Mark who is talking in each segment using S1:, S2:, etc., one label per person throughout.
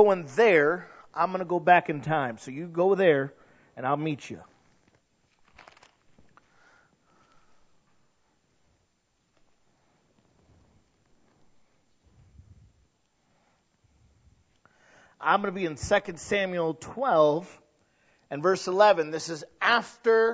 S1: going there, I'm going to go back in time. So you go there, and I'll meet you. I'm going to be in 2 Samuel 12 and verse 11. This is after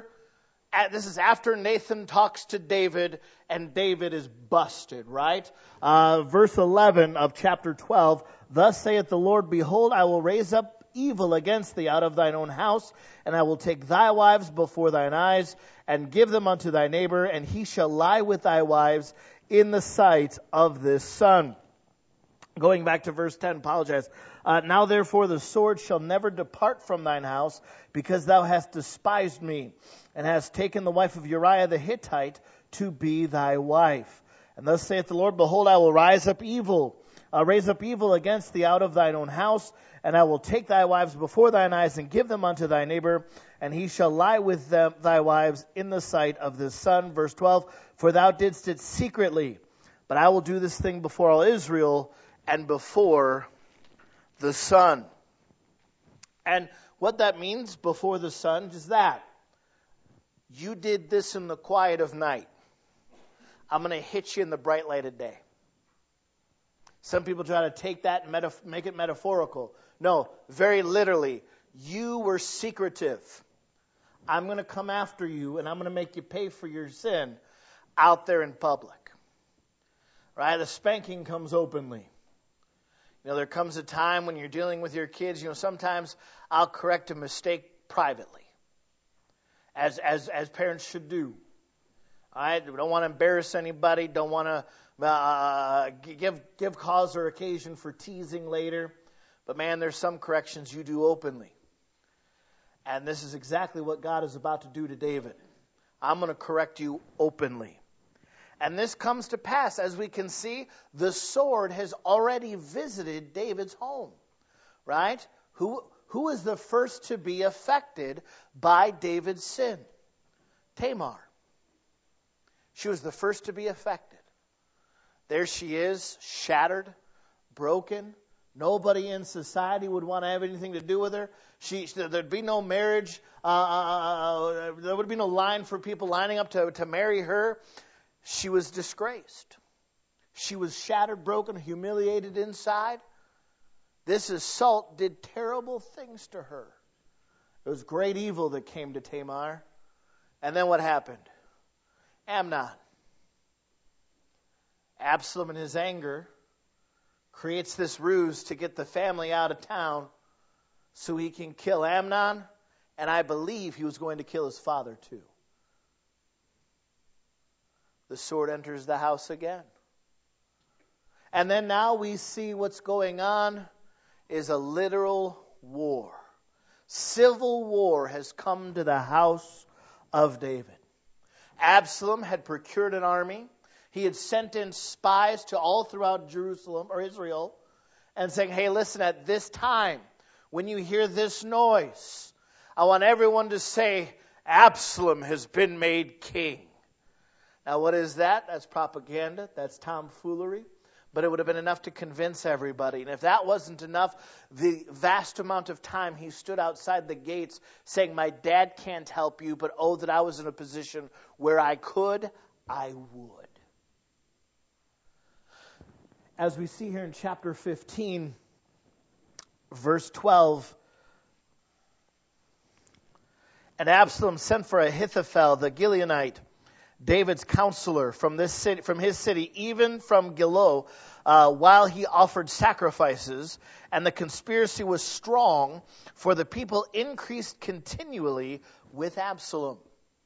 S1: Nathan talks to David, and David is busted, right? Verse 11 of chapter 12, thus saith the Lord, behold, I will raise up evil against thee out of thine own house, and I will take thy wives before thine eyes, and give them unto thy neighbor, and he shall lie with thy wives in the sight of this sun. Going back to verse 10, apologize. Now therefore the sword shall never depart from thine house, because thou hast despised me, and hast taken the wife of Uriah the Hittite to be thy wife. And thus saith the Lord, behold, I will raise up evil against thee out of thine own house, and I will take thy wives before thine eyes, and give them unto thy neighbor, and he shall lie with them, thy wives in the sight of this sun. Verse 12, for thou didst it secretly, but I will do this thing before all Israel, and before the sun. And what that means, before the sun, is that you did this in the quiet of night. I'm going to hit you in the bright light of day. Some people try to take that and make it metaphorical. No, very literally, you were secretive. I'm going to come after you, and I'm going to make you pay for your sin out there in public. Right? The spanking comes openly. There comes a time when you're dealing with your kids, sometimes I'll correct a mistake privately, as parents should do. All right? We don't want to embarrass anybody, don't want to give cause or occasion for teasing later. But man, there's some corrections you do openly. And this is exactly what God is about to do to David. I'm going to correct you openly. And this comes to pass, as we can see, the sword has already visited David's home, right? Who is the first to be affected by David's sin? Tamar. She was the first to be affected. There she is, shattered, broken. Nobody in society would want to have anything to do with her. There'd be no marriage. There would be no line for people lining up to marry her. She was disgraced. She was shattered, broken, humiliated inside. This assault did terrible things to her. It was great evil that came to Tamar. And then what happened? Amnon. Absalom, in his anger, creates this ruse to get the family out of town so he can kill Amnon. And I believe he was going to kill his father too. The sword enters the house again. And then now we see what's going on is a literal war. Civil war has come to the house of David. Absalom had procured an army. He had sent in spies to all throughout Jerusalem or Israel and saying, hey, listen, at this time, when you hear this noise, I want everyone to say, Absalom has been made king. Now, what is that? That's propaganda. That's tomfoolery. But it would have been enough to convince everybody. And if that wasn't enough, the vast amount of time he stood outside the gates saying, my dad can't help you, but oh, that I was in a position where I could, I would. As we see here in chapter 15, verse 12, and Absalom sent for Ahithophel the Gileonite, David's counselor from his city, even from Gilo, while he offered sacrifices, and the conspiracy was strong, for the people increased continually with Absalom.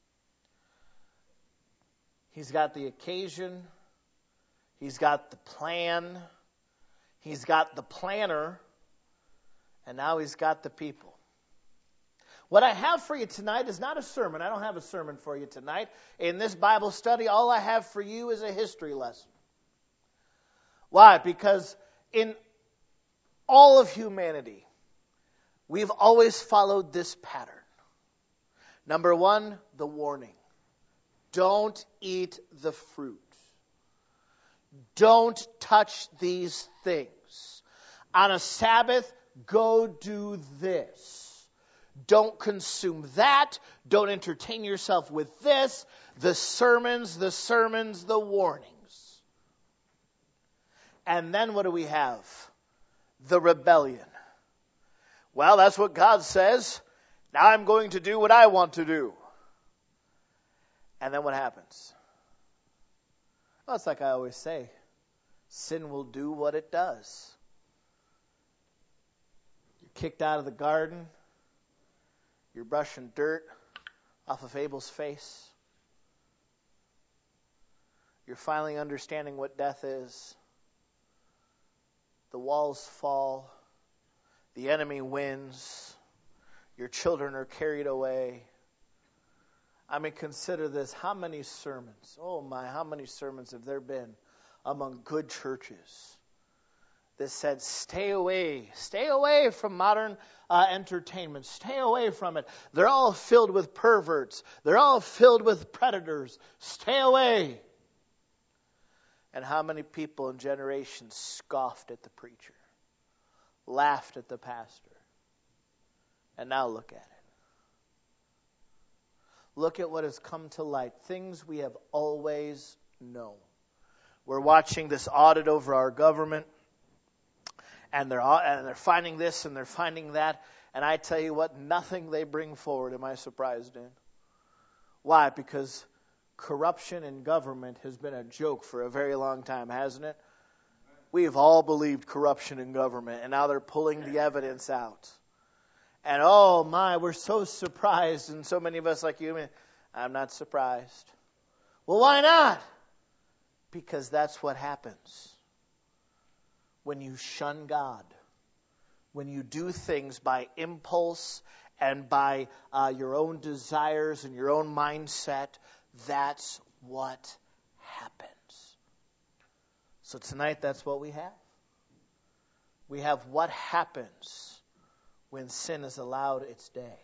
S1: He's got the occasion, he's got the plan, he's got the planner, and now he's got the people. What I have for you tonight is not a sermon. I don't have a sermon for you tonight. In this Bible study, all I have for you is a history lesson. Why? Because in all of humanity, we've always followed this pattern. Number one, the warning. Don't eat the fruit. Don't touch these things. On a Sabbath, go do this. Don't consume that. Don't entertain yourself with this. The sermons, the warnings. And then what do we have? The rebellion. Well, that's what God says. Now I'm going to do what I want to do. And then what happens? Well, it's like I always say, sin will do what it does. You're kicked out of the garden. You're brushing dirt off of Abel's face. You're finally understanding what death is. The walls fall. The enemy wins. Your children are carried away. I mean, consider this. How many sermons? Oh my, how many sermons have there been among good churches that said, stay away from modern entertainment. Stay away from it. They're all filled with perverts. They're all filled with predators. Stay away. And how many people in generations scoffed at the preacher, laughed at the pastor, and now look at it. Look at what has come to light. Things we have always known. We're watching this audit over our government, and they're finding this and they're finding that. And I tell you what, nothing they bring forward am I surprised in. Why? Because corruption in government has been a joke for a very long time, hasn't it? We've all believed corruption in government, and now they're pulling the evidence out. And oh my, we're so surprised, and so many of us like you, I'm not surprised. Well, why not? Because that's what happens when you shun God, when you do things by impulse and by your own desires and your own mindset. That's what happens. So tonight, that's what we have. We have what happens when sin is allowed its day.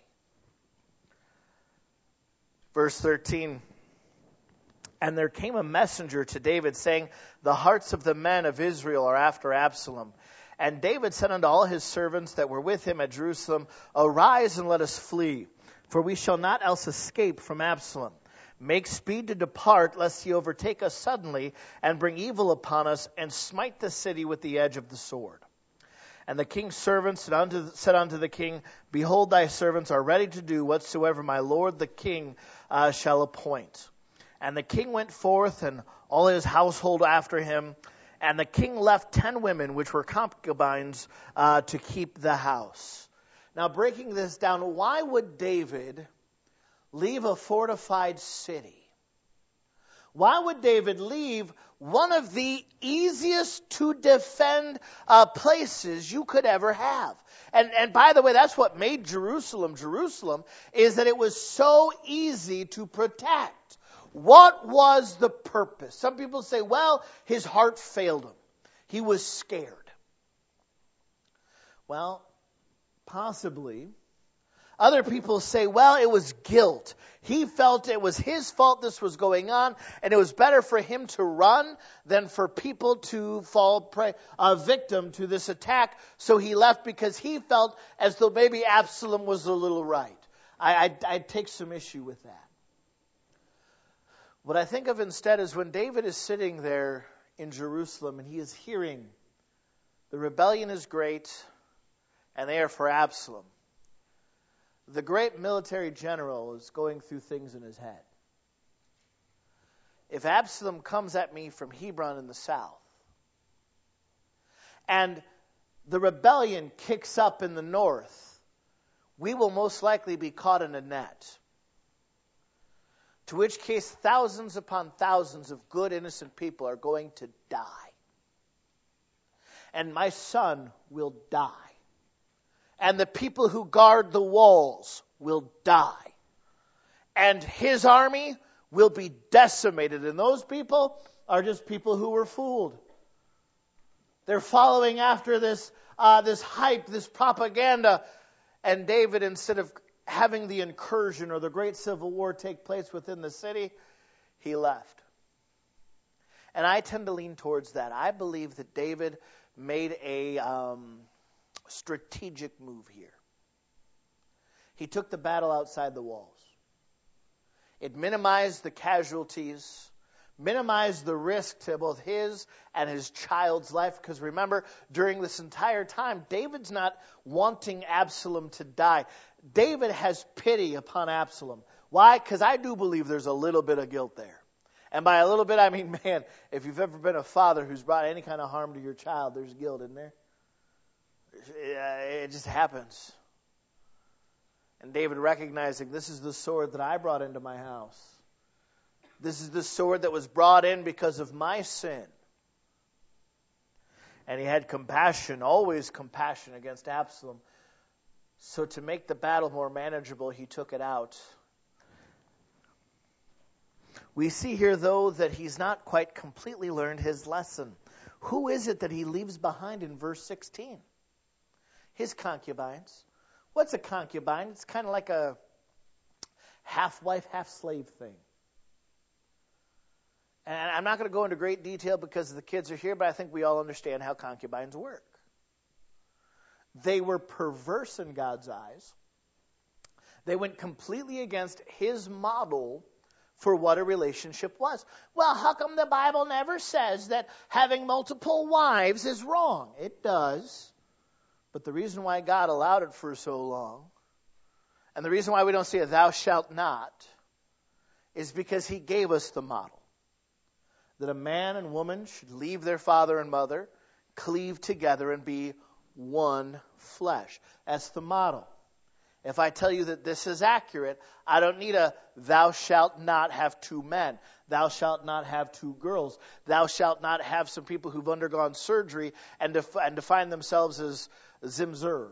S1: Verse 13. And there came a messenger to David, saying, the hearts of the men of Israel are after Absalom. And David said unto all his servants that were with him at Jerusalem, arise and let us flee, for we shall not else escape from Absalom. Make speed to depart, lest he overtake us suddenly, and bring evil upon us, and smite the city with the edge of the sword. And the king's servants said unto the king, behold, thy servants are ready to do whatsoever my lord the king shall appoint. And the king went forth, and all his household after him. And the king left 10 women, which were concubines, to keep the house. Now, breaking this down, why would David leave a fortified city? Why would David leave one of the easiest to defend places you could ever have? And by the way, that's what made Jerusalem, is that it was so easy to protect. What was the purpose? Some people say, well, his heart failed him. He was scared. Well, possibly. Other people say, well, it was guilt. He felt it was his fault this was going on, and it was better for him to run than for people to fall victim to this attack. So he left because he felt as though maybe Absalom was a little right. I'd take some issue with that. What I think of instead is when David is sitting there in Jerusalem and he is hearing the rebellion is great and they are for Absalom. The great military general is going through things in his head. If Absalom comes at me from Hebron in the south, and the rebellion kicks up in the north, we will most likely be caught in a net. To which case thousands upon thousands of good, innocent people are going to die. And my son will die. And the people who guard the walls will die. And his army will be decimated. And those people are just people who were fooled. They're following after this hype, this propaganda. And David, instead of having the incursion or the great civil war take place within the city, he left. And I tend to lean towards that. I believe that David made a strategic move here. He took the battle outside the walls. It minimized the casualties, minimized the risk to both his and his child's life. Because remember, during this entire time, David's not wanting Absalom to die. David has pity upon Absalom. Why? Because I do believe there's a little bit of guilt there. And by a little bit, I mean, man, if you've ever been a father who's brought any kind of harm to your child, there's guilt in there. It just happens. And David recognizing, this is the sword that I brought into my house. This is the sword that was brought in because of my sin. And he had compassion, always compassion against Absalom. So to make the battle more manageable, he took it out. We see here, though, that he's not quite completely learned his lesson. Who is it that he leaves behind in verse 16? His concubines. What's a concubine? It's kind of like a half-wife, half-slave thing. And I'm not going to go into great detail because the kids are here, but I think we all understand how concubines work. They were perverse in God's eyes. They went completely against his model for what a relationship was. Well, how come the Bible never says that having multiple wives is wrong? It does. But the reason why God allowed it for so long, and the reason why we don't see a thou shalt not, is because he gave us the model. That a man and woman should leave their father and mother, cleave together, and be one flesh. That's the model. If I tell you that this is accurate, I don't need a thou shalt not have two men. Thou shalt not have two girls. Thou shalt not have some people who've undergone surgery and define themselves as Zimzer.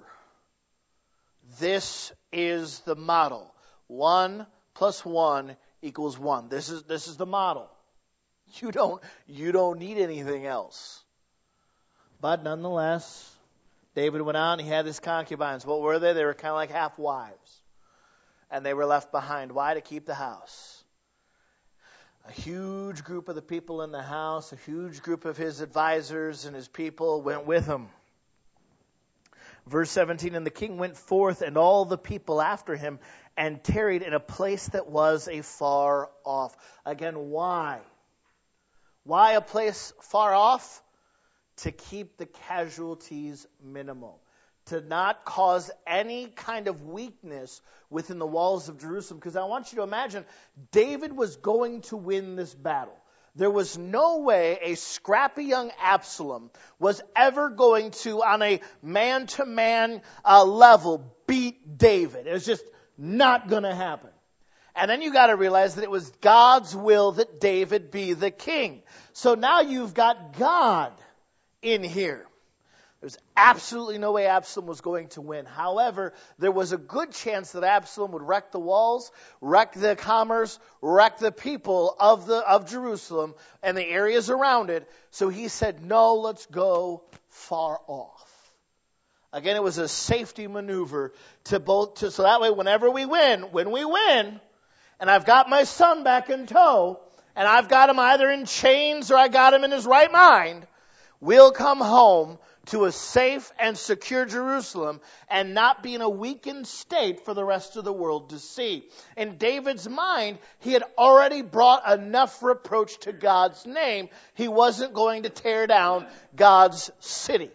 S1: This is the model. 1 + 1 = 1. This is the model. You don't need anything else. But nonetheless, David went out and he had his concubines. What were they? They were kind of like half-wives. And they were left behind. Why? To keep the house. A huge group of the people in the house, a huge group of his advisors and his people went with him. Verse 17, and the king went forth and all the people after him and tarried in a place that was afar off. Again, why? Why a place far off? To keep the casualties minimal. To not cause any kind of weakness within the walls of Jerusalem. Because I want you to imagine, David was going to win this battle. There was no way a scrappy young Absalom was ever going to, on a man-to-man level, beat David. It was just not going to happen. And then you got to realize that it was God's will that David be the king. So now you've got God in here. There's absolutely no way Absalom was going to win. However, there was a good chance that Absalom would wreck the walls, wreck the commerce, wreck the people of Jerusalem and the areas around it. So he said, no, let's go far off. Again, it was a safety maneuver so that way when we win, and I've got my son back in tow, and I've got him either in chains or I got him in his right mind, we'll come home to a safe and secure Jerusalem and not be in a weakened state for the rest of the world to see. In David's mind, he had already brought enough reproach to God's name. He wasn't going to tear down God's city.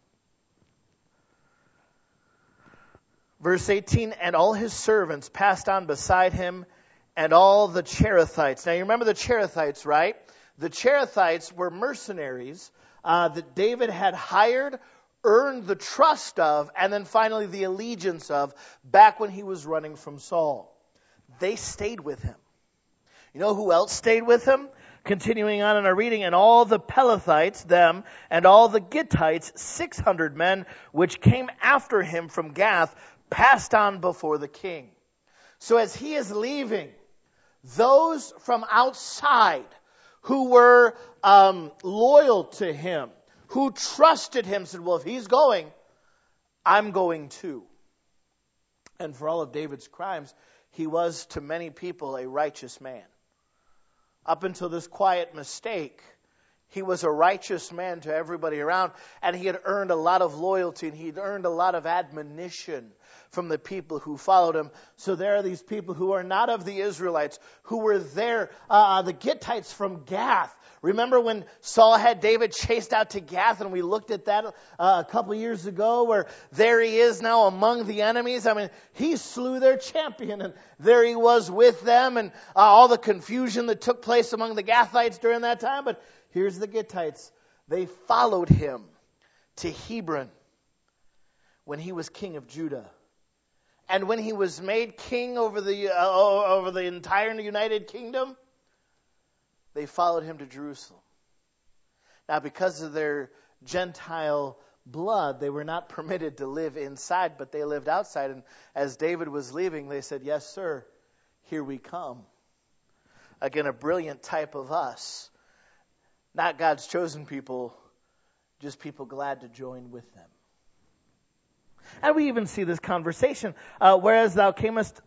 S1: Verse 18, and all his servants passed on beside him, and all the Cherethites. Now you remember the Cherethites, right? The Cherethites were mercenaries that David had hired, earned the trust of, and then finally the allegiance of back when he was running from Saul. They stayed with him. You know who else stayed with him? Continuing on in our reading, and all the Pelethites, them, and all the Gittites, 600 men, which came after him from Gath, passed on before the king. So as he is leaving, those from outside who were loyal to him, who trusted him, said, well, if he's going, I'm going too. And for all of David's crimes, he was to many people a righteous man. Up until this quiet mistake, He was a righteous man to everybody around, and he had earned a lot of loyalty, and he'd earned a lot of admonition from the people who followed him. So there are these people who are not of the Israelites, who were there, the Gittites from Gath. Remember when Saul had David chased out to Gath, and we looked at that a couple years ago, where there he is now among the enemies. I mean, he slew their champion, and there he was with them, and all the confusion that took place among the Gathites during that time. But here's the Gittites. They followed him to Hebron when he was king of Judah. And when he was made king over the entire United Kingdom, they followed him to Jerusalem. Now, because of their Gentile blood, they were not permitted to live inside, but they lived outside. And as David was leaving, they said, "Yes, sir, here we come." Again, a brilliant type of us. Not God's chosen people, just people glad to join with them. And we even see this conversation. Whereas thou camest,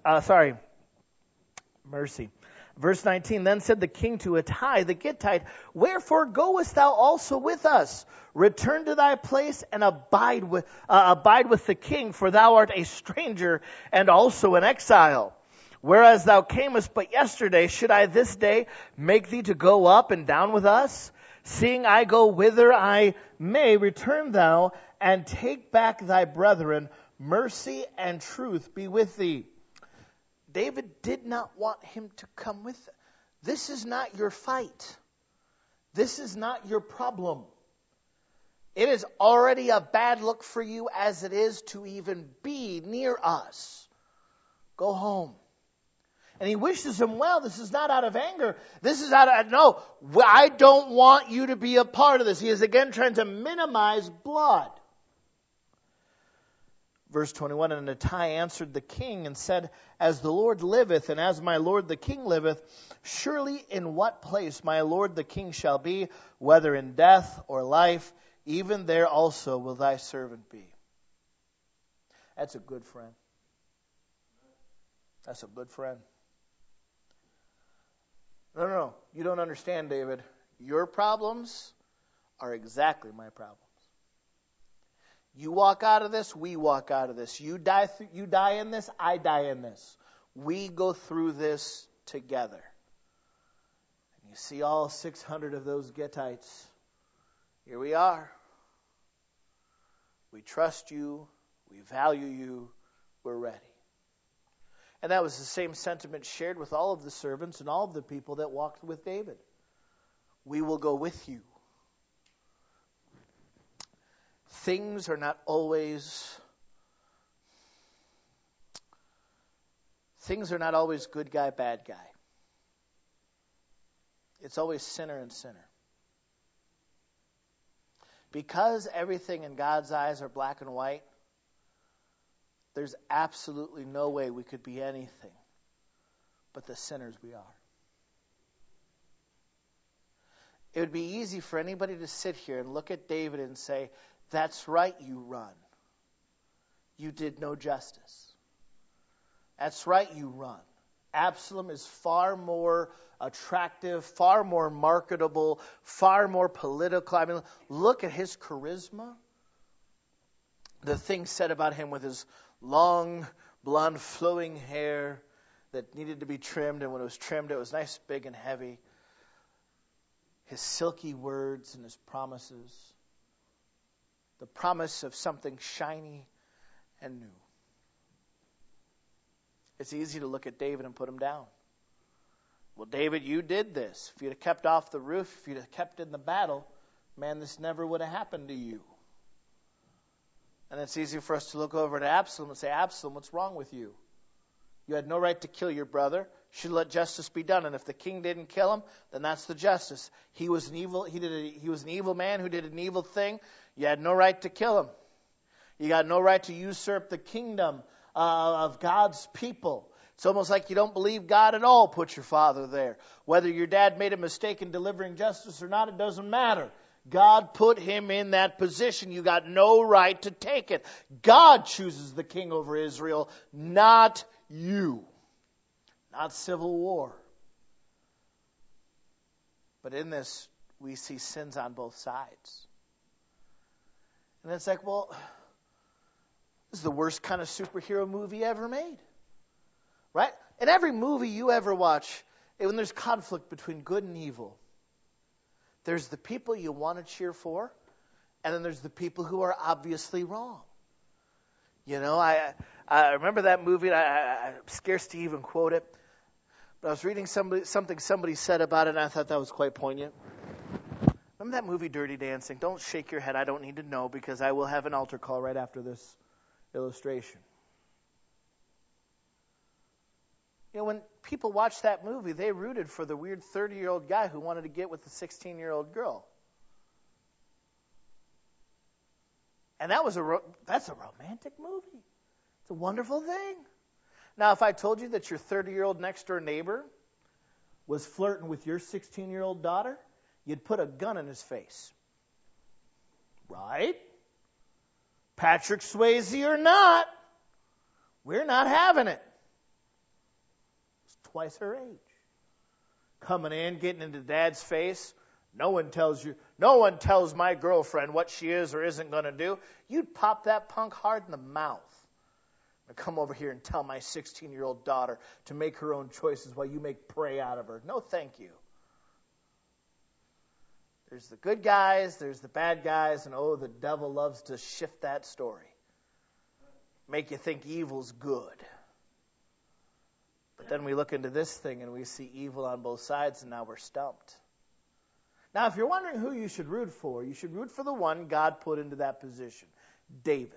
S1: Verse 19, then said the king to Ittai the Gittite, wherefore goest thou also with us? Return to thy place and abide with the king, for thou art a stranger and also an exile. Whereas thou camest but yesterday, should I this day make thee to go up and down with us? Seeing I go whither I may, return thou and take back thy brethren. Mercy and truth be with thee. David did not want him to come with them. This is not your fight. This is not your problem. It is already a bad look for you as it is to even be near us. Go home. And he wishes him well. This is not out of anger. This is out of, no, I don't want you to be a part of this. He is again trying to minimize blood. Verse 21, and Ittai answered the king and said, as the Lord liveth, and as my lord the king liveth, surely in what place my lord the king shall be, whether in death or life, even there also will thy servant be. That's a good friend. That's a good friend. No, you don't understand, David. Your problems are exactly my problems. You walk out of this, we walk out of this. You die in this, I die in this. We go through this together. And you see all 600 of those Gittites. Here we are. We trust you. We value you. We're ready. And that was the same sentiment shared with all of the servants and all of the people that walked with David. We will go with you. Things are not always good guy, bad guy. It's always sinner and sinner. Because everything in God's eyes are black and white, there's absolutely no way we could be anything but the sinners we are. It would be easy for anybody to sit here and look at David and say, that's right, you run. You did no justice. That's right, you run. Absalom is far more attractive, far more marketable, far more political. I mean, look at his charisma. The things said about him with his long, blonde, flowing hair that needed to be trimmed, and when it was trimmed, it was nice, big, and heavy. His silky words and his promises. The promise of something shiny and new. It's easy to look at David and put him down. Well, David, you did this. If you'd have kept off the roof, if you'd have kept in the battle, man, this never would have happened to you. And it's easy for us to look over at Absalom and say, Absalom, what's wrong with you? You had no right to kill your brother. You should let justice be done. And if the king didn't kill him, then that's the justice. He was an evil man who did an evil thing. You had no right to kill him. You got no right to usurp the kingdom of God's people. It's almost like you don't believe God at all. Put your father there. Whether your dad made a mistake in delivering justice or not, it doesn't matter. God put him in that position. You got no right to take it. God chooses the king over Israel, not you. Not civil war. But in this, we see sins on both sides. And it's like, well, this is the worst kind of superhero movie ever made. Right? In every movie you ever watch, when there's conflict between good and evil, there's the people you want to cheer for, and then there's the people who are obviously wrong. You know, I remember that movie, I'm scarce to even quote it, but I was reading something somebody said about it, and I thought that was quite poignant. Remember that movie Dirty Dancing? Don't shake your head, I don't need to know, because I will have an altar call right after this illustration. You know, when people watched that movie, they rooted for the weird 30-year-old guy who wanted to get with the 16-year-old girl. And that's a romantic movie. It's a wonderful thing. Now, if I told you that your 30-year-old next-door neighbor was flirting with your 16-year-old daughter, you'd put a gun in his face. Right? Patrick Swayze or not, we're not having it. It's twice her age. Coming in, getting into dad's face. No one tells my girlfriend what she is or isn't going to do. You'd pop that punk hard in the mouth. Now come over here and tell my 16-year-old daughter to make her own choices while you make prey out of her. No, thank you. There's the good guys, there's the bad guys, and the devil loves to shift that story. Make you think evil's good. But then we look into this thing and we see evil on both sides, and now we're stumped. Now, if you're wondering who you should root for the one God put into that position, David.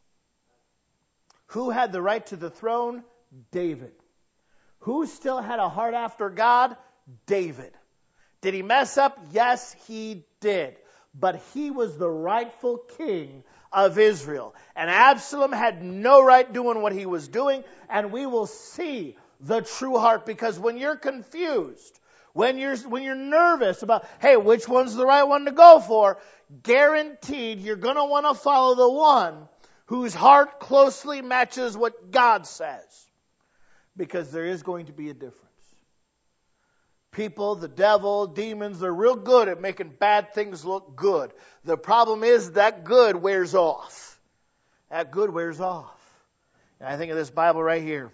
S1: Who had the right to the throne? David. Who still had a heart after God? David. Did he mess up? Yes, he did. But he was the rightful king of Israel. And Absalom had no right doing what he was doing, and we will see the true heart, because when you're confused, when you're nervous about, hey, which one's the right one to go for, guaranteed you're going to want to follow the one whose heart closely matches what God says. Because there is going to be a difference. People, the devil, demons, they're real good at making bad things look good. The problem is that good wears off. That good wears off. And I think of this Bible right here.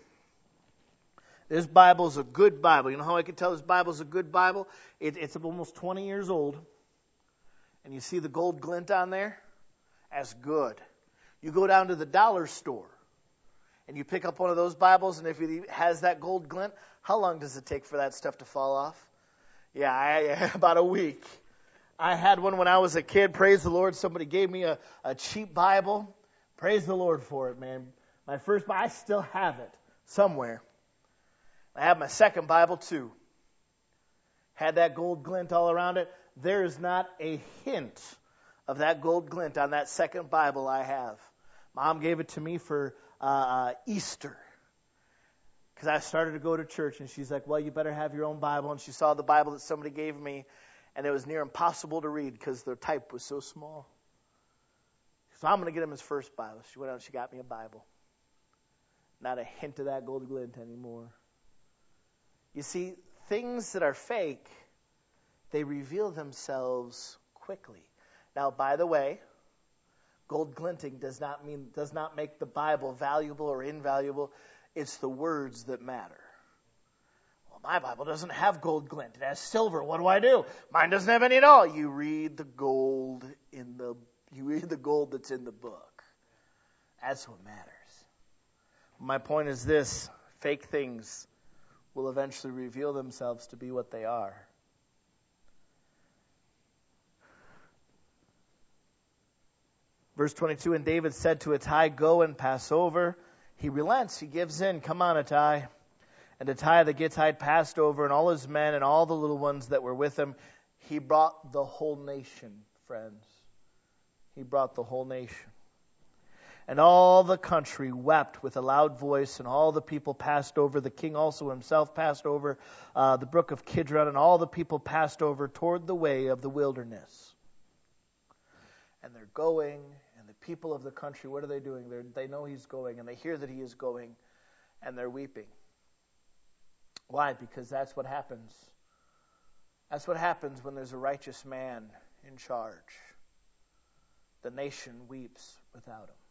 S1: This Bible's a good Bible. You know how I can tell this Bible's a good Bible? It's almost 20 years old. And you see the gold glint on there? That's good. You go down to the dollar store and you pick up one of those Bibles, and if it has that gold glint, how long does it take for that stuff to fall off? Yeah, about a week. I had one when I was a kid. Praise the Lord. Somebody gave me a cheap Bible. Praise the Lord for it, man. My first Bible, I still have it somewhere. I have my second Bible too. Had that gold glint all around it. There is not a hint of that gold glint on that second Bible I have. Mom gave it to me for Easter. Because I started to go to church, and she's like, well, you better have your own Bible. And she saw the Bible that somebody gave me, and it was near impossible to read because the type was so small. So I'm going to get him his first Bible. She went out and she got me a Bible. Not a hint of that gold glint anymore. You see, things that are fake, they reveal themselves quickly. Now, by the way, gold glinting does not make the Bible valuable or invaluable. It's the words that matter. Well, my Bible doesn't have gold glint. It has silver. What do? Mine doesn't have any at all. You read the gold that's in the book. That's what matters. My point is this: fake things will eventually reveal themselves to be what they are. Verse 22, and David said to Ittai, go and pass over. He relents, he gives in. Come on, Ittai. And Ittai the Gittite passed over, and all his men and all the little ones that were with him. He brought the whole nation, friends. He brought the whole nation. And all the country wept with a loud voice, and all the people passed over. The king also himself passed over the brook of Kidron, and all the people passed over toward the way of the wilderness. And they're going, and the people of the country, what are they doing? They know he's going, and they hear that he is going, and they're weeping. Why? Because that's what happens That's what happens when there's a righteous man in charge. The nation weeps without him.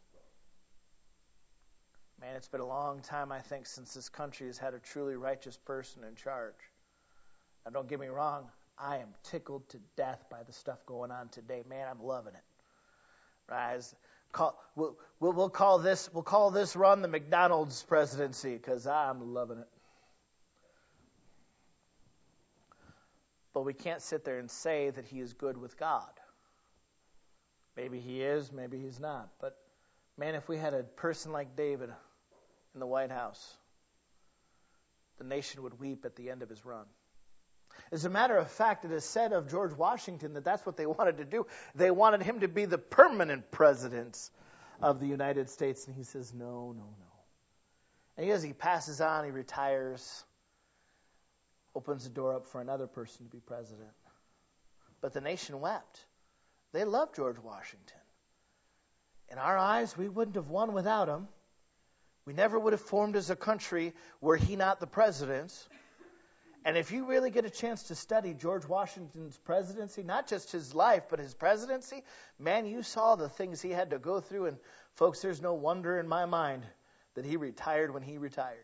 S1: Man, it's been a long time, I think, since this country has had a truly righteous person in charge. Now, don't get me wrong, I am tickled to death by the stuff going on today. Man, I'm loving it. Right? We'll call this run the McDonald's presidency because I'm loving it. But we can't sit there and say that he is good with God. Maybe he is, maybe he's not. But man, if we had a person like David in the White House, the nation would weep at the end of his run. As a matter of fact, it is said of George Washington that that's what they wanted to do. They wanted him to be the permanent president of the United States. And he says, no. And as he passes on, he retires, opens the door up for another person to be president. But the nation wept. They loved George Washington. In our eyes, we wouldn't have won without him. We never would have formed as a country were he not the president. And if you really get a chance to study George Washington's presidency, not just his life, but his presidency, man, you saw the things he had to go through. And folks, there's no wonder in my mind that he retired when he retired.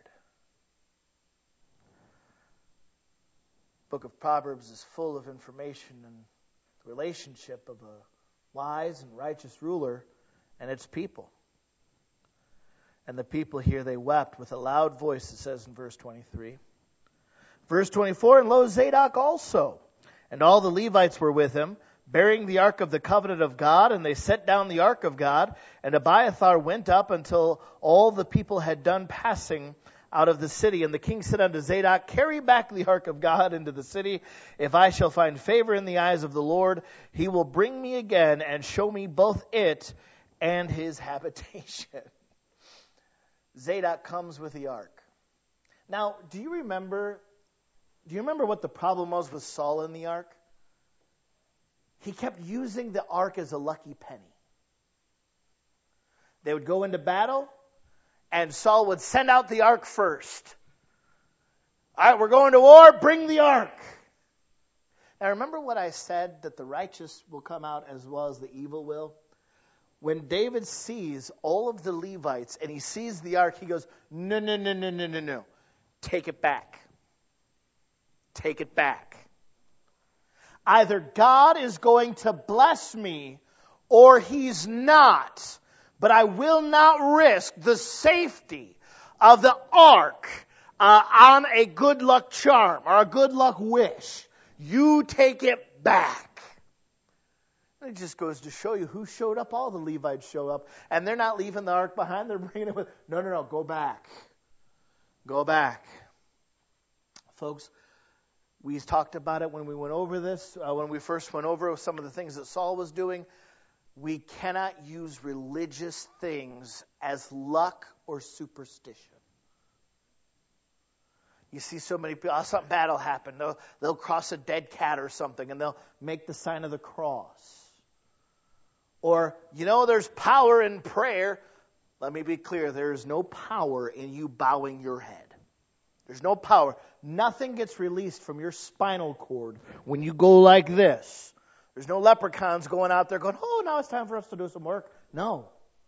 S1: The book of Proverbs is full of information and the relationship of a wise and righteous ruler and its people. And the people here, they wept with a loud voice, it says in verse 23. Verse 24, and lo, Zadok also, and all the Levites were with him, bearing the ark of the covenant of God, and they set down the ark of God, and Abiathar went up until all the people had done passing out of the city. And the king said unto Zadok, carry back the ark of God into the city. If I shall find favor in the eyes of the Lord, he will bring me again and show me both it and his habitation. Zadok comes with the ark. Now, do you remember what the problem was with Saul in the ark? He kept using the ark as a lucky penny. They would go into battle, and Saul would send out the ark first. All right, we're going to war, bring the ark. Now remember what I said, that the righteous will come out as well as the evil will? When David sees all of the Levites and he sees the ark, he goes, no. Take it back. Take it back. Either God is going to bless me or he's not. But I will not risk the safety of the ark on a good luck charm or a good luck wish. You take it back. And it just goes to show you who showed up. All the Levites show up. And they're not leaving the ark behind. They're bringing it with. No. Go back. Go back. Folks, we talked about it when we went over this. When we first went over some of the things that Saul was doing. We cannot use religious things as luck or superstition. You see so many people, something bad will happen. They'll cross a dead cat or something and they'll make the sign of the cross. Or, there's power in prayer. Let me be clear, there is no power in you bowing your head. There's no power. Nothing gets released from your spinal cord when you go like this. There's no leprechauns going out there going, oh, now it's time for us to do some work. No.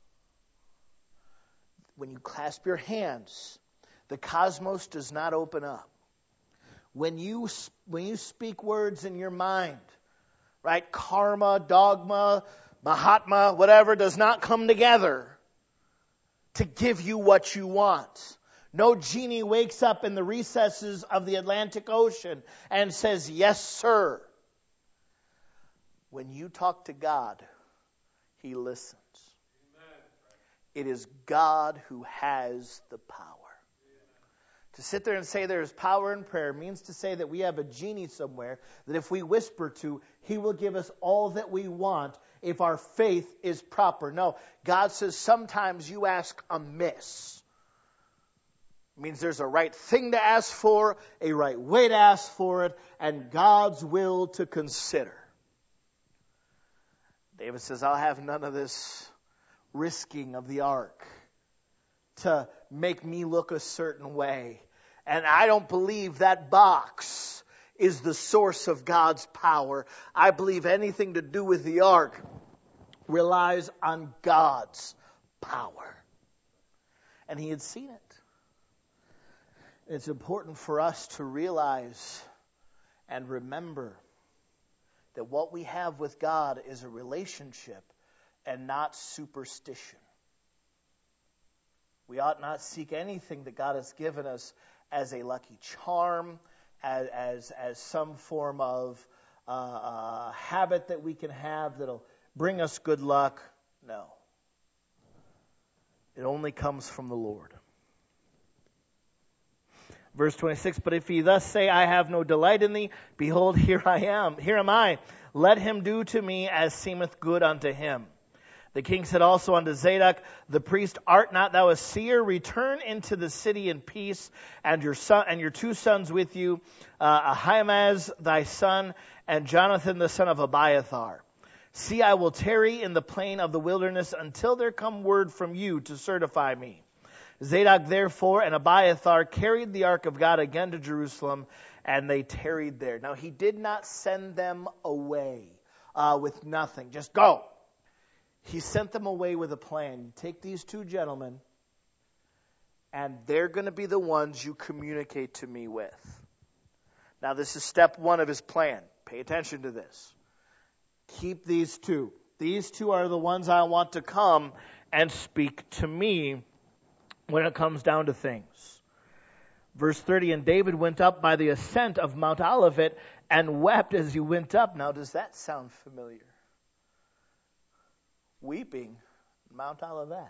S1: When you clasp your hands, the cosmos does not open up. When you speak words in your mind, right? Karma, dogma, Mahatma, whatever, does not come together to give you what you want. No genie wakes up in the recesses of the Atlantic Ocean and says, yes, sir. When you talk to God, he listens. Amen. It is God who has the power. To sit there and say there is power in prayer means to say that we have a genie somewhere that if we whisper to, he will give us all that we want if our faith is proper. No, God says sometimes you ask amiss. It means there's a right thing to ask for, a right way to ask for it, and God's will to consider. David says, I'll have none of this risking of the ark to make me look a certain way. And I don't believe that box is the source of God's power. I believe anything to do with the ark relies on God's power. And he had seen it. It's important for us to realize and remember that what we have with God is a relationship and not superstition. We ought not seek anything that God has given us as a lucky charm, as some form of habit that we can have that'll bring us good luck. No. It only comes from the Lord. Verse 26, but if ye thus say, I have no delight in thee, behold, here am I. Let him do to me as seemeth good unto him. The king said also unto Zadok, the priest, art not thou a seer? Return into the city in peace, and your son and your two sons with you, Ahimaaz thy son, and Jonathan the son of Abiathar. See, I will tarry in the plain of the wilderness until there come word from you to certify me. Zadok therefore and Abiathar carried the ark of God again to Jerusalem, and they tarried there. Now he did not send them away with nothing. Just go. He sent them away with a plan. Take these two gentlemen, and they're going to be the ones you communicate to me with. Now this is step one of his plan. Pay attention to this. Keep these two. These two are the ones I want to come and speak to me when it comes down to things. Verse 30, and David went up by the ascent of Mount Olivet and wept as he went up. Now, does that sound familiar? Weeping, Mount Olivet.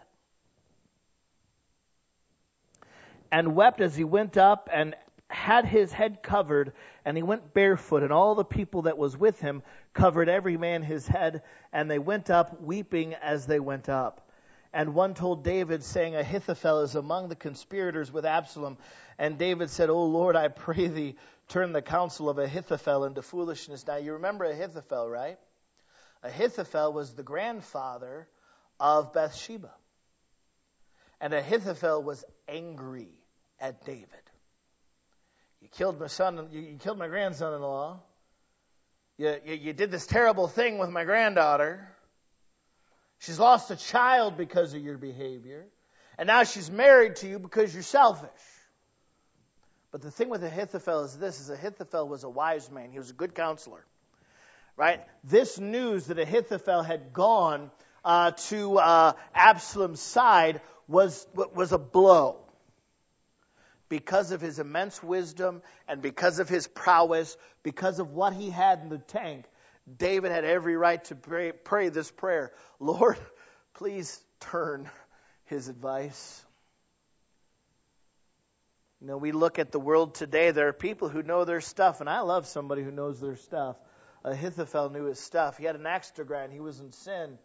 S1: And wept as he went up and had his head covered, and he went barefoot, and all the people that was with him covered every man his head, and they went up weeping as they went up. And one told David, saying, Ahithophel is among the conspirators with Absalom. And David said, O Lord, I pray thee, turn the counsel of Ahithophel into foolishness. Now you remember Ahithophel, right? Ahithophel was the grandfather of Bathsheba. And Ahithophel was angry at David. You killed my son, you killed my grandson-in-law. You did this terrible thing with my granddaughter. She's lost a child because of your behavior. And now she's married to you because you're selfish. But the thing with Ahithophel is this, is Ahithophel was a wise man. He was a good counselor. Right? This news that Ahithophel had gone to Absalom's side was a blow. Because of his immense wisdom and because of his prowess, because of what he had in the tank, David had every right to pray this prayer. Lord, please turn his advice. You know, we look at the world today, there are people who know their stuff, and I love somebody who knows their stuff. Ahithophel knew his stuff. He had an axe to grind. He was in sin.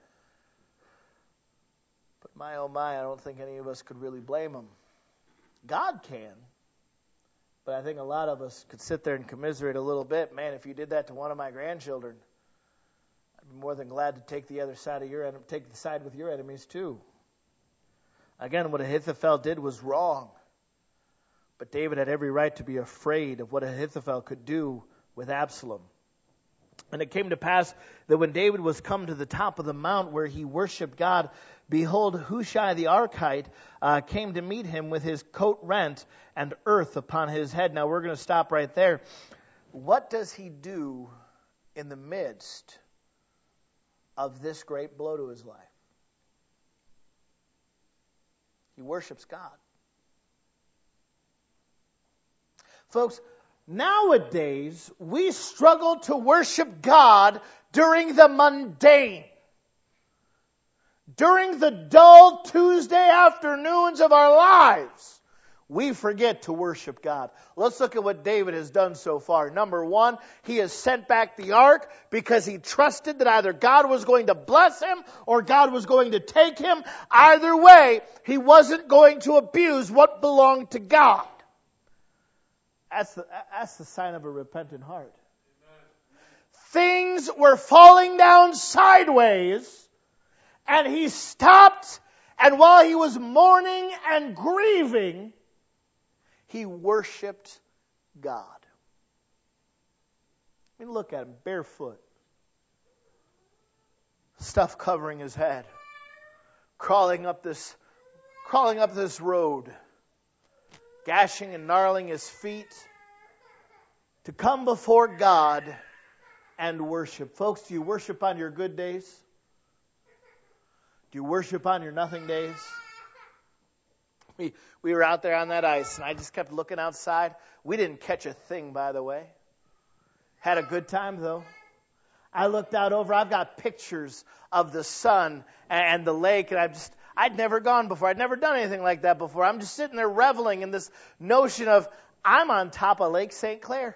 S1: But my, oh my, I don't think any of us could really blame him. God can. But I think a lot of us could sit there and commiserate a little bit. Man, if you did that to one of my grandchildren, I'd be more than glad to take the other side of take the side with your enemies too. Again, what Ahithophel did was wrong. But David had every right to be afraid of what Ahithophel could do with Absalom. And it came to pass that when David was come to the top of the mount where he worshipped God, behold, Hushai the Archite came to meet him with his coat rent and earth upon his head. Now we're going to stop right there. What does he do in the midst of this great blow to his life? He worships God. Folks, nowadays, we struggle to worship God during the mundane. During the dull Tuesday afternoons of our lives, we forget to worship God. Let's look at what David has done so far. Number one, he has sent back the ark because he trusted that either God was going to bless him or God was going to take him. Either way, he wasn't going to abuse what belonged to God. That's the sign of a repentant heart. Things were falling down sideways, and he stopped, and while he was mourning and grieving, he worshiped God. I mean, look at him, barefoot. Stuff covering his head. Crawling up this road. Gashing and gnarling his feet. To come before God and worship. Folks, do you worship on your good days? Do you worship on your nothing days? We were out there on that ice, and I just kept looking outside. We didn't catch a thing, by the way. Had a good time, though. I looked out over. I've got pictures of the sun and the lake, and I'd never gone before. I'd never done anything like that before. I'm just sitting there reveling in this notion of I'm on top of Lake St. Clair.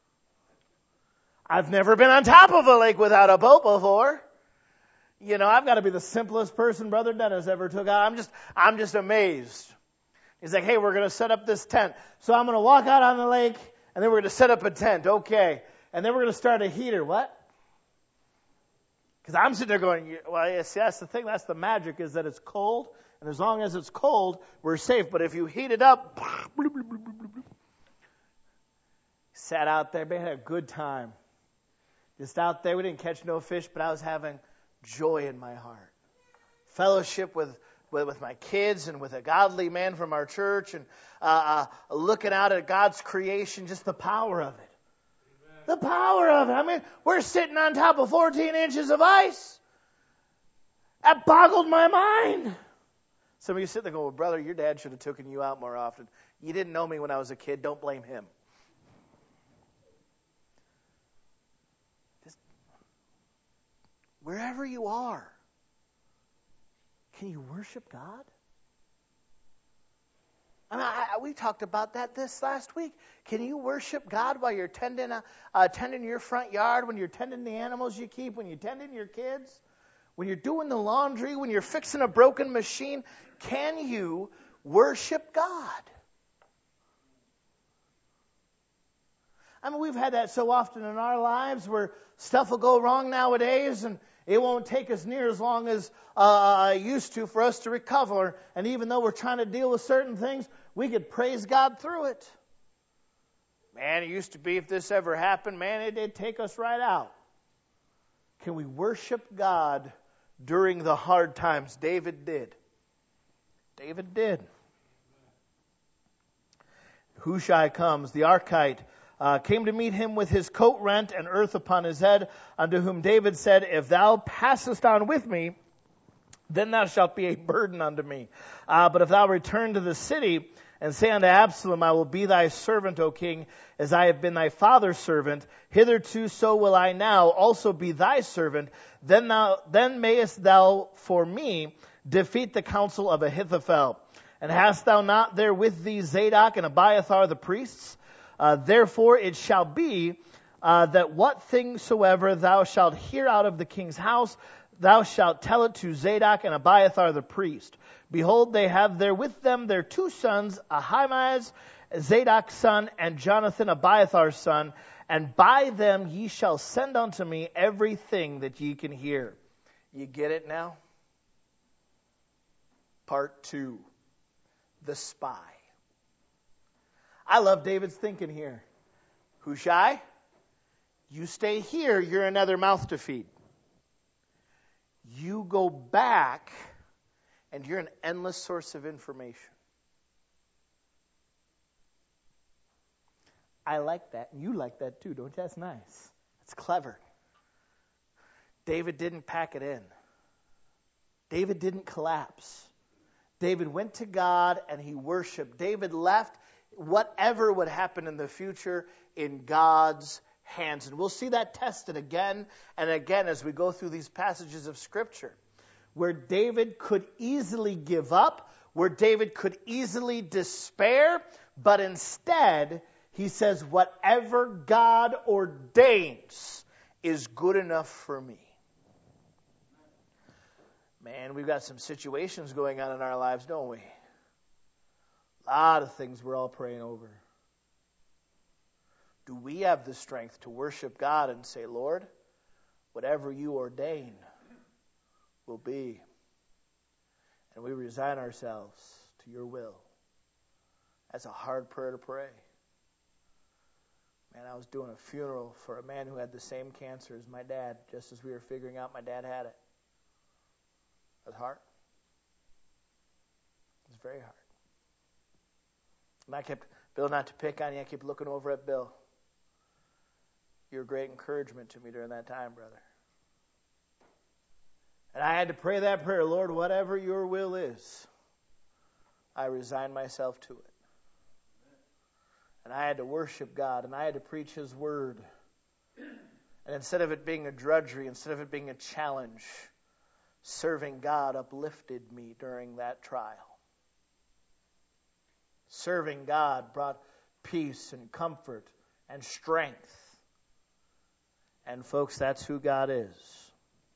S1: I've never been on top of a lake without a boat before. You know, I've got to be the simplest person Brother Dennis ever took out. I'm just amazed. He's like, hey, we're going to set up this tent. So I'm going to walk out on the lake, and then we're going to set up a tent. Okay. And then we're going to start a heater. What? Because I'm sitting there going, well, yeah, see, that's the thing. That's the magic, is that it's cold. And as long as it's cold, we're safe. But if you heat it up, sat out there, man, had a good time. Just out there, we didn't catch no fish, but I was having joy in my heart. Fellowship with my kids and with a godly man from our church, and looking out at God's creation, just the power of it. The power of it. I mean, we're sitting on top of 14 inches of ice. That boggled my mind. Some of you sit there going, well, brother, your dad should have taken you out more often. You didn't know me when I was a kid. Don't blame him. Just wherever you are, can you worship God? I mean, we talked about that this last week. Can you worship God while you're tending your front yard, when you're tending the animals you keep, when you're tending your kids, when you're doing the laundry, when you're fixing a broken machine? Can you worship God? I mean, we've had that so often in our lives where stuff will go wrong nowadays, and it won't take us near as long as it used to for us to recover. And even though we're trying to deal with certain things, we could praise God through it. Man, it used to be if this ever happened, man, it'd take us right out. Can we worship God during the hard times? David did. David did. Hushai comes, the Archite, came to meet him with his coat rent and earth upon his head, unto whom David said, if thou passest on with me, then thou shalt be a burden unto me. But if thou return to the city, and say unto Absalom, I will be thy servant, O king, as I have been thy father's servant, hitherto so will I now also be thy servant, then mayest thou for me defeat the counsel of Ahithophel. And hast thou not there with thee Zadok and Abiathar the priests? Therefore it shall be that what things soever thou shalt hear out of the king's house, thou shalt tell it to Zadok and Abiathar the priest. Behold, they have there with them their two sons, Ahimaaz, Zadok's son, and Jonathan, Abiathar's son, and by them ye shall send unto me everything that ye can hear. You get it now? Part 2, the spy. I love David's thinking here. Hushai, you stay here, you're another mouth to feed. You go back, and you're an endless source of information. I like that. You like that too, don't you? That's nice. That's clever. David didn't pack it in. David didn't collapse. David went to God and he worshiped. David left whatever would happen in the future in God's hands. And we'll see that tested again and again as we go through these passages of Scripture, where David could easily give up, where David could easily despair, but instead he says, whatever God ordains is good enough for me. Man, we've got some situations going on in our lives, don't we? A lot of things we're all praying over. Do we have the strength to worship God and say, Lord, whatever you ordain will be. And we resign ourselves to your will. That's a hard prayer to pray. Man, I was doing a funeral for a man who had the same cancer as my dad, just as we were figuring out my dad had it. It was hard. It was very hard. And I kept, Bill, not to pick on you, I kept looking over at Bill. You were a great encouragement to me during that time, brother. And I had to pray that prayer, Lord, whatever your will is, I resign myself to it. And I had to worship God, and I had to preach His Word. And instead of it being a drudgery, instead of it being a challenge, serving God uplifted me during that trial. Serving God brought peace and comfort and strength. And folks, that's who God is.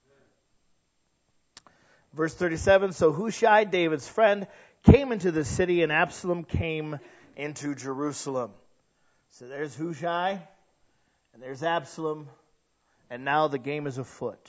S1: Verse 37, so Hushai, David's friend, came into the city, and Absalom came into Jerusalem. So there's Hushai, and there's Absalom, and now the game is afoot.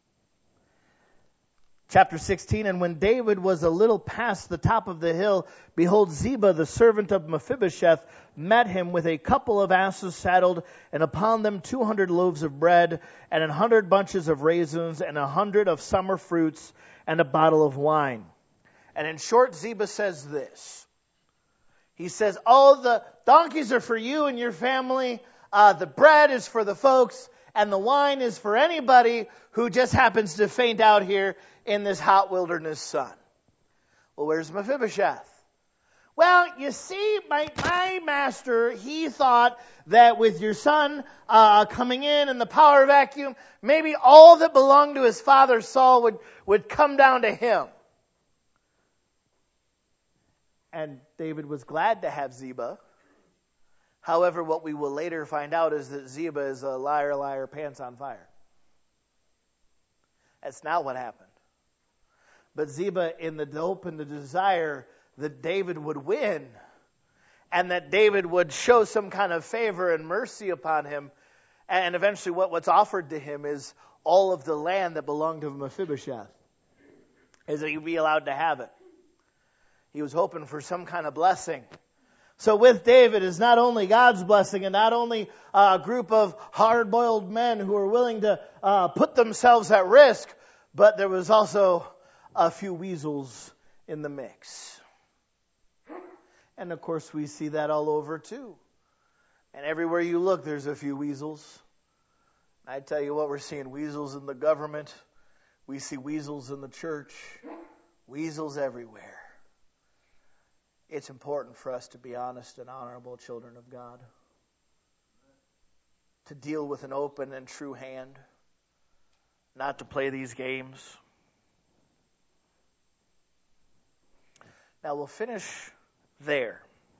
S1: Chapter 16, and when David was a little past the top of the hill, behold, Ziba, the servant of Mephibosheth, met him with a couple of asses saddled, and upon them 200 loaves of bread, and 100 bunches of raisins, and 100 of summer fruits, and a bottle of wine. And in short, Ziba says this. He says, oh, the donkeys are for you and your family, the bread is for the folks, and the wine is for anybody who just happens to faint out here in this hot wilderness sun. Well, where's Mephibosheth? Well, you see, my master, he thought that with your son coming in and the power vacuum, maybe all that belonged to his father Saul would come down to him. And David was glad to have Ziba. However, what we will later find out is that Ziba is a liar, liar, pants on fire. That's not what happened. But Ziba, in the hope and the desire that David would win, and that David would show some kind of favor and mercy upon him, and eventually what's offered to him is all of the land that belonged to Mephibosheth, is that he'd be allowed to have it. He was hoping for some kind of blessing. So with David is not only God's blessing and not only a group of hard-boiled men who are willing to put themselves at risk, but there was also a few weasels in the mix. And of course we see that all over too. And everywhere you look there's a few weasels. I tell you what, we're seeing weasels in the government. We see weasels in the church. Weasels everywhere. It's important for us to be honest and honorable children of God. To deal with an open and true hand. Not to play these games. Now we'll finish there.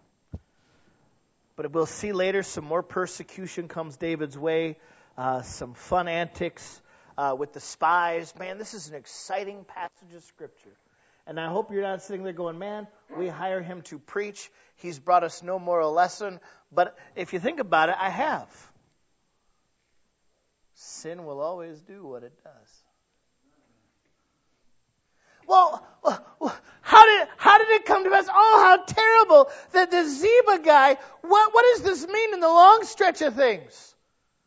S1: But we'll see later some more persecution comes David's way. Some fun antics with the spies. Man, this is an exciting passage of Scripture. And I hope you're not sitting there going, man, we hire him to preach. He's brought us no moral lesson. But if you think about it, I have. Sin will always do what it does. Well, how did it come to pass? Oh, how terrible that the Ziba guy, what does this mean in the long stretch of things?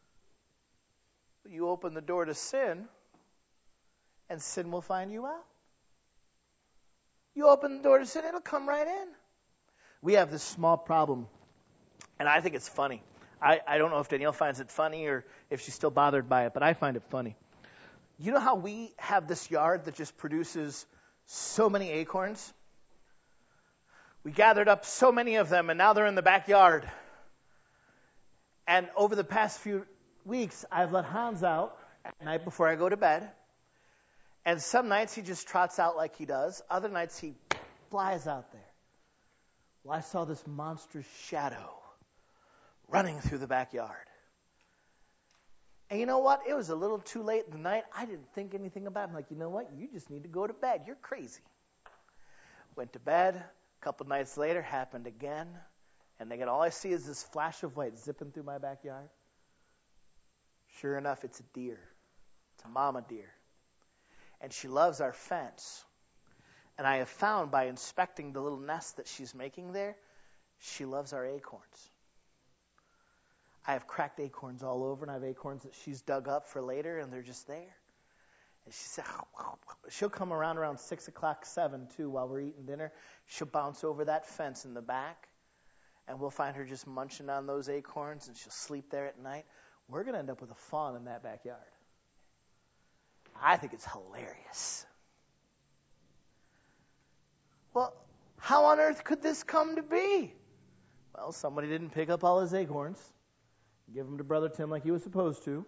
S1: You open the door to sin, and sin will find you out. You open the door to sin, it'll come right in. We have this small problem, and I think it's funny. I don't know if Danielle finds it funny or if she's still bothered by it, but I find it funny. You know how we have this yard that just produces so many acorns? We gathered up so many of them, and now they're in the backyard. And over the past few weeks, I've let Hans out at night before I go to bed. And some nights he just trots out like he does. Other nights he flies out there. Well, I saw this monstrous shadow running through the backyard. And you know what? It was a little too late in the night. I didn't think anything about it. I'm like, you know what? You just need to go to bed. You're crazy. Went to bed. A couple nights later, happened again. And again, all I see is this flash of white zipping through my backyard. Sure enough, it's a deer. It's a mama deer. And she loves our fence. And I have found by inspecting the little nest that she's making there, she loves our acorns. I have cracked acorns all over, and I have acorns that she's dug up for later, and they're just there. And she said, she'll come around 6 o'clock, 7 too, while we're eating dinner. She'll bounce over that fence in the back, and we'll find her just munching on those acorns, and she'll sleep there at night. We're going to end up with a fawn in that backyard. I think it's hilarious. Well, how on earth could this come to be? Well, somebody didn't pick up all his acorns, give them to Brother Tim like he was supposed to.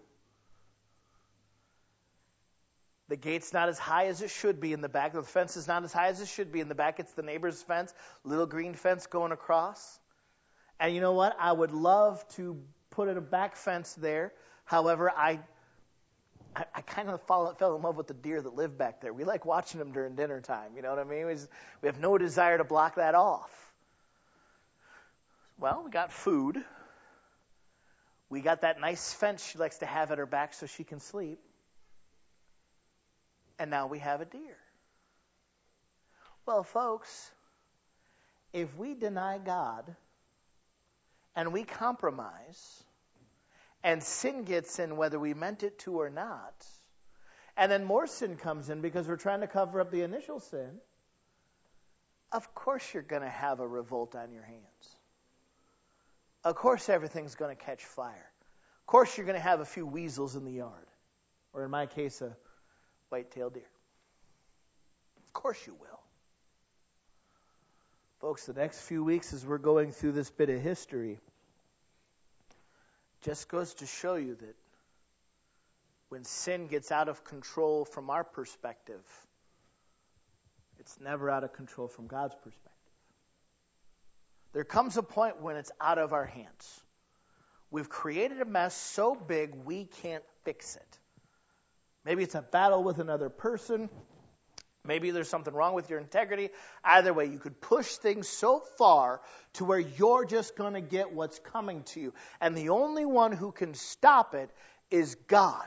S1: The gate's not as high as it should be in the back. The fence is not as high as it should be in the back. It's the neighbor's fence, little green fence going across. And you know what? I would love to put a back fence there. However, I kind of fell in love with the deer that live back there. We like watching them during dinner time. You know what I mean? We have no desire to block that off. Well, we got food. We got that nice fence she likes to have at her back so she can sleep. And now we have a deer. Well, folks, if we deny God and we compromise and sin gets in whether we meant it to or not, and then more sin comes in because we're trying to cover up the initial sin, of course you're going to have a revolt on your hands. Of course everything's going to catch fire. Of course you're going to have a few weasels in the yard. Or in my case, a white-tailed deer. Of course you will. Folks, the next few weeks as we're going through this bit of history just goes to show you that when sin gets out of control from our perspective, it's never out of control from God's perspective. There comes a point when it's out of our hands. We've created a mess so big we can't fix it. Maybe it's a battle with another person. Maybe there's something wrong with your integrity. Either way, you could push things so far to where you're just going to get what's coming to you. And the only one who can stop it is God.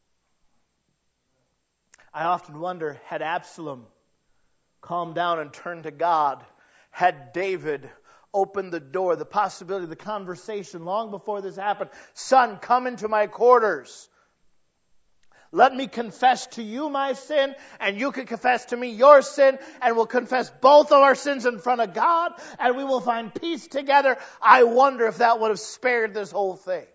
S1: I often wonder, had Absalom calmed down and turned to God, had David opened the door, the possibility, the conversation long before this happened, son, come into my quarters. Let me confess to you my sin, and you can confess to me your sin, and we'll confess both of our sins in front of God, and we will find peace together. I wonder if that would have spared this whole thing.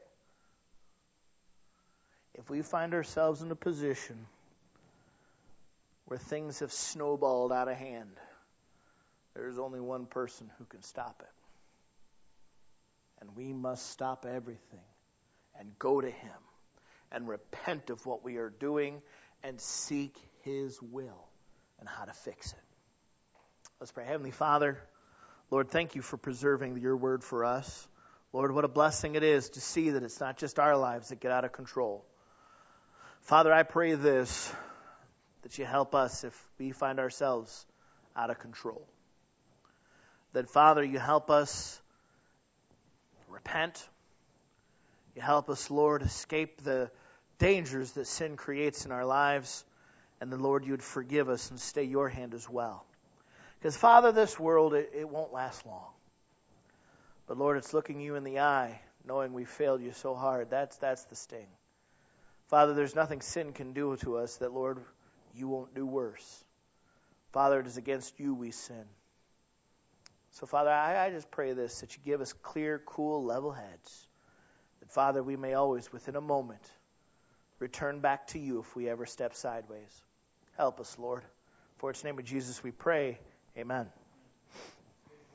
S1: If we find ourselves in a position where things have snowballed out of hand, there's only one person who can stop it. And we must stop everything and go to Him and repent of what we are doing and seek His will and how to fix it. Let's pray. Heavenly Father, Lord, thank you for preserving your word for us. Lord, what a blessing it is to see that it's not just our lives that get out of control. Father, I pray this, that you help us if we find ourselves out of control. That, Father, you help us repent. You help us, Lord, escape the dangers that sin creates in our lives. And then, Lord, you would forgive us and stay your hand as well. Because, Father, this world, it won't last long. But, Lord, it's looking you in the eye, knowing we failed you so hard. That's the sting. Father, there's nothing sin can do to us that, Lord, you won't do worse. Father, it is against you we sin. So, Father, I just pray this, that you give us clear, cool, level heads. That, Father, we may always, within a moment, return back to you if we ever step sideways. Help us, Lord. For it's in the name of Jesus we pray. Amen.